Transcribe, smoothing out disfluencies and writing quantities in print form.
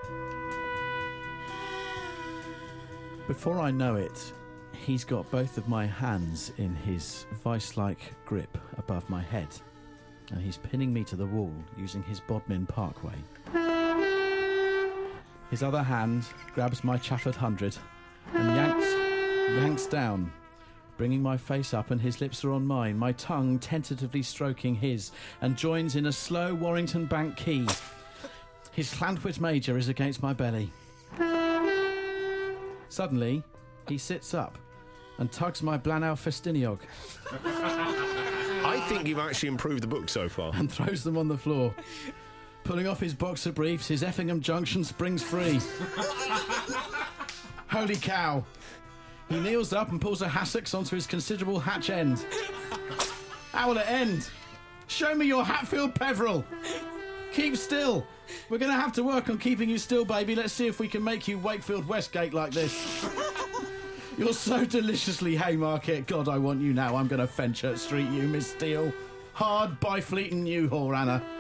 Before I know it, he's got both of my hands in his vice-like grip above my head, and he's pinning me to the wall using his Bodmin Parkway. His other hand grabs my Chafford 100 and yanks down, bringing my face up, and his lips are on mine, my tongue tentatively stroking his, and joins in a slow Warrington Bank key. His Llantwit Major is against my belly. Suddenly, he sits up and tugs my Blanau Festiniog. I think you've actually improved the book so far. And throws them on the floor. Pulling off his boxer briefs, his Effingham Junction springs free. Holy cow! He kneels up and pulls a hassocks onto his considerable hatch end. How will it end? Show me your Hatfield Peveril! Keep still! We're going to have to work on keeping you still, baby. Let's see if we can make you Wakefield Westgate like this. You're so deliciously Haymarket. God, I want you now. I'm going to Fenchurch Street you, Miss Steele. Hard Byfleet and Newhall, Anna.